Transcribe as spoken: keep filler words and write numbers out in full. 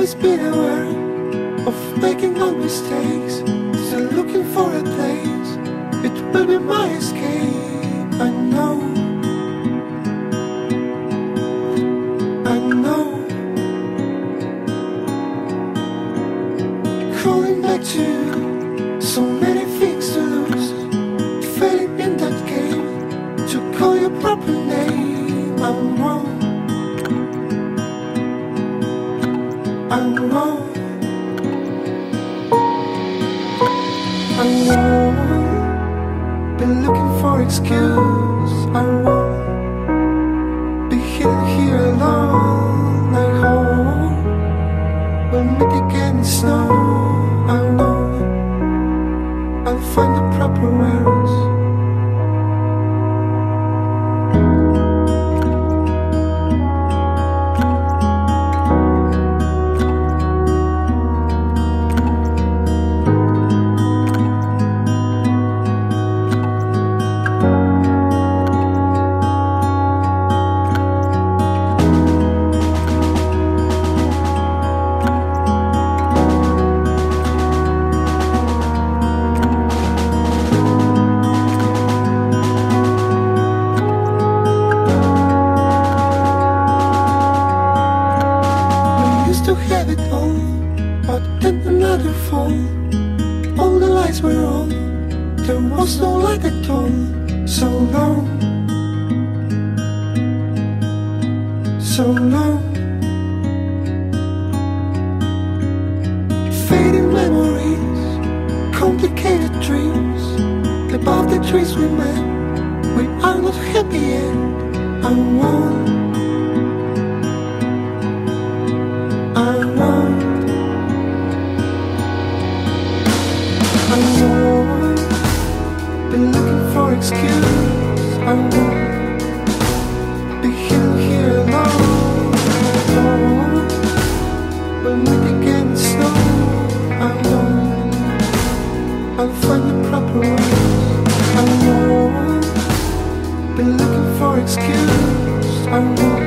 always been aware of making no mistakes, still looking for a place. It will be my escape. I know, I know. Crawling back to you, so many things to lose. Failing in that game, to call your proper name. I'm wrong, I'm wrong. I won't be looking for excuse. I won't be hidden here alone. I hope we'll meet again in snow. I know I'll find the proper words. To have it all, but then another fall. All the lights were on, there was no light at all. So long, so long. Fading memories, complicated dreams. Above the trees we met, we are not happy yet. I won't, I won't, I won't be looking for excuse. I won't be hidden here alone. I won't, we'll meet again in snow. I won't, I'll find the proper words. I won't be looking for excuse. I won't.